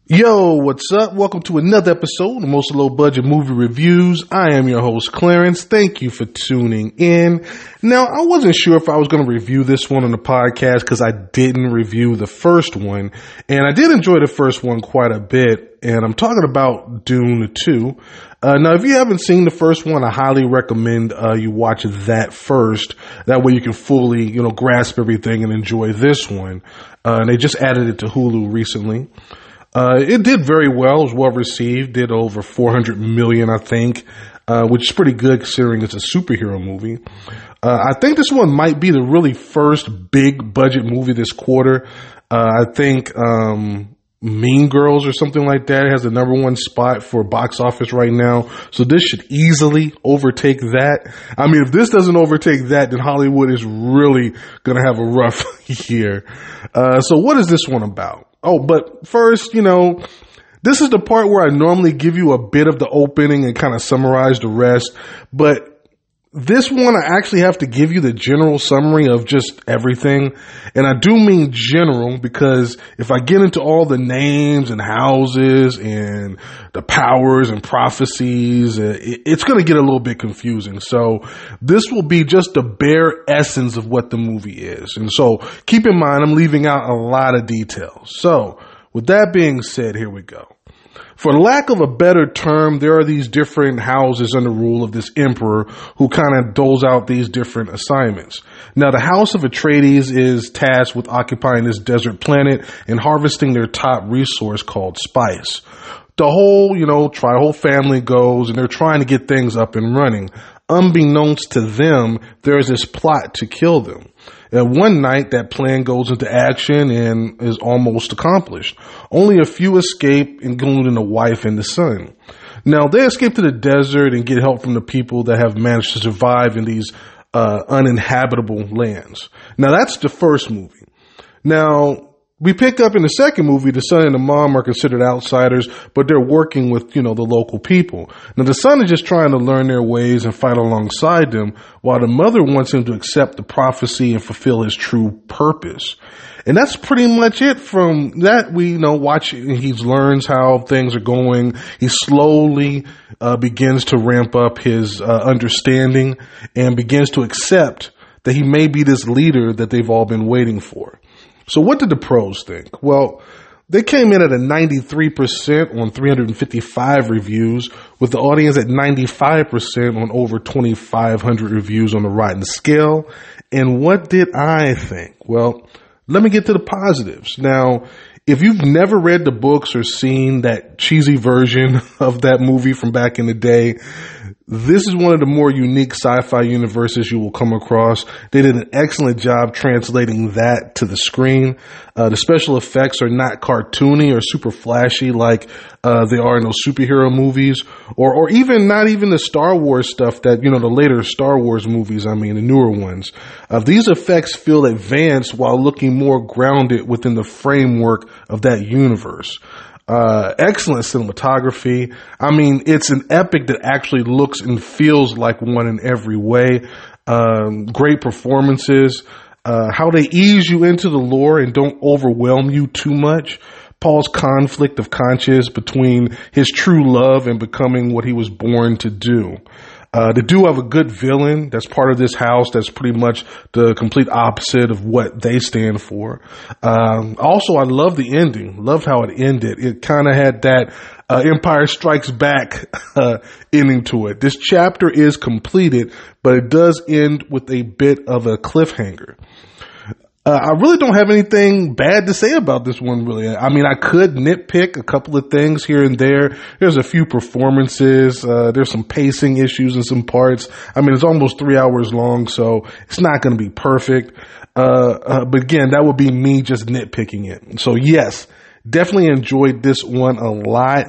Yo, what's up? Welcome to another episode of Most Low Budget Movie Reviews. I am your host, Clarence. Thank you for tuning in. Now, I wasn't sure if I was going to review this one on the podcast because I didn't review the first one. And I did enjoy the first one quite a bit. And I'm talking about Dune 2. Now, if you haven't seen the first one, I highly recommend you watch that first. That way you can fully, grasp everything and enjoy this one. And they just added it to Hulu recently. It did very well. It was well received. Did over 400 million, I think, which is pretty good considering it's a superhero movie. I think this one might be the really first big budget movie this quarter. I think Mean Girls or something like that has the number one spot for box office right now. So this should easily overtake that. I mean, if this doesn't overtake that, then Hollywood is really going to have a rough year. So what is this one about? Oh, but first, this is the part where I normally give you a bit of the opening and kind of summarize the rest. But this one, I actually have to give you the general summary of just everything. And I do mean general because if I get into all the names and houses and the powers and prophecies, it's going to get a little bit confusing. So this will be just the bare essence of what the movie is. And so keep in mind, I'm leaving out a lot of details. So with that being said, here we go. For lack of a better term, there are these different houses under rule of this emperor who kind of doles out these different assignments. Now, the House of Atreides is tasked with occupying this desert planet and harvesting their top resource called spice. The whole, whole family goes and they're trying to get things up and running. Unbeknownst to them, there's this plot to kill them. And one night, that plan goes into action and is almost accomplished. Only a few escape, including the wife and the son. Now, they escape to the desert and get help from the people that have managed to survive in these uninhabitable lands. Now, that's the first movie. Now, we pick up in the second movie, the son and the mom are considered outsiders, but they're working with, the local people. Now, the son is just trying to learn their ways and fight alongside them, while the mother wants him to accept the prophecy and fulfill his true purpose. And that's pretty much it. From that, we, watch, he learns how things are going. He slowly begins to ramp up his understanding and begins to accept that he may be this leader that they've all been waiting for. So what did the pros think? Well, they came in at a 93% on 355 reviews, with the audience at 95% on over 2,500 reviews on the Rotten scale. And what did I think? Well, let me get to the positives. Now, if you've never read the books or seen that cheesy version of that movie from back in the day, this is one of the more unique sci-fi universes you will come across. They did an excellent job translating that to the screen. The special effects are not cartoony or super flashy like they are in those superhero movies, or even not even the Star Wars stuff that, the later Star Wars movies, the newer ones. These effects feel advanced while looking more grounded within the framework of that universe. Excellent cinematography. It's an epic that actually looks and feels like one in every way. Great performances. How they ease you into the lore and don't overwhelm you too much. Paul's conflict of conscience between his true love and becoming what he was born to do. They do have a good villain that's part of this house that's pretty much the complete opposite of what they stand for. Also, I love the ending. Loved how it ended. It kind of had that Empire Strikes Back ending to it. This chapter is completed, but it does end with a bit of a cliffhanger. I really don't have anything bad to say about this one, really. I could nitpick a couple of things here and there. There's a few performances. There's some pacing issues in some parts. It's almost 3 hours long, so it's not going to be perfect. But again, that would be me just nitpicking it. So yes, definitely enjoyed this one a lot.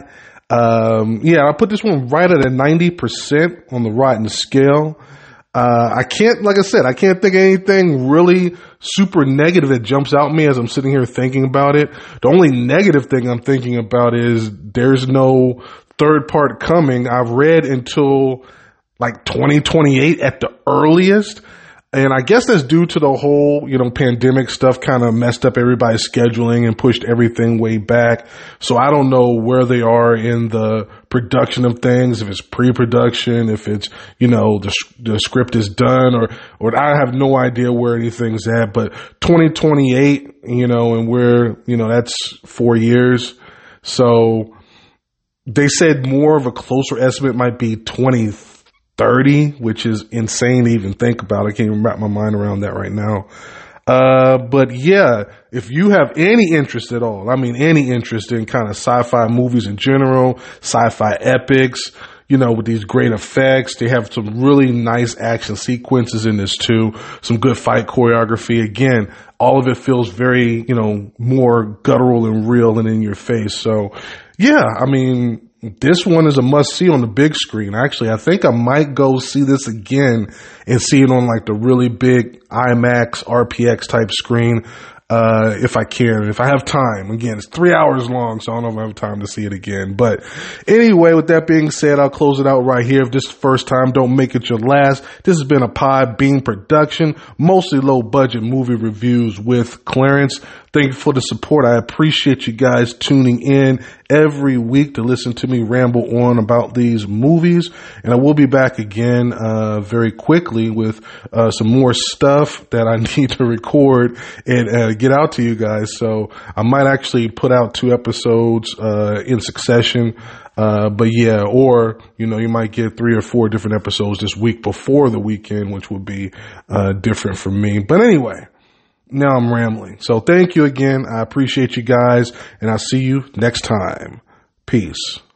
I put this one right at a 90% on the Rotten scale. I can't think of anything really super negative that jumps out at me as I'm sitting here thinking about it. The only negative thing I'm thinking about is there's no third part coming. I've read until like 2028 at the earliest. And I guess that's due to the whole, pandemic stuff kind of messed up everybody's scheduling and pushed everything way back. So I don't know where they are in the production of things, if it's pre-production, if it's, the script is done or I have no idea where anything's at. But 2028, and we're, that's 4 years. So they said more of a closer estimate might be 2030, which is insane to even think about. I can't even wrap my mind around that right now. But yeah, if you have any interest at all, any interest in kind of sci-fi movies in general, sci-fi epics, with these great effects, they have some really nice action sequences in this too, some good fight choreography. Again, all of it feels very, more guttural and real and in your face. So yeah, this one is a must see on the big screen. Actually, I think I might go see this again and see it on like the really big IMAX RPX type screen. If I can, if I have time. Again, it's 3 hours long, so I don't know if I have time to see it again. But anyway, with that being said, I'll close it out right here. If this is the first time, don't make it your last. This has been a Podbean production, mostly low budget movie reviews with Clarence. Thank you for the support. I appreciate you guys tuning in every week to listen to me ramble on about these movies. And I will be back again very quickly with some more stuff that I need to record and get out to you guys. So I might actually put out 2 episodes in succession. But yeah, or, you might get 3 or 4 different episodes this week before the weekend, which would be different for me. But anyway. Now I'm rambling. So thank you again. I appreciate you guys, and I'll see you next time. Peace.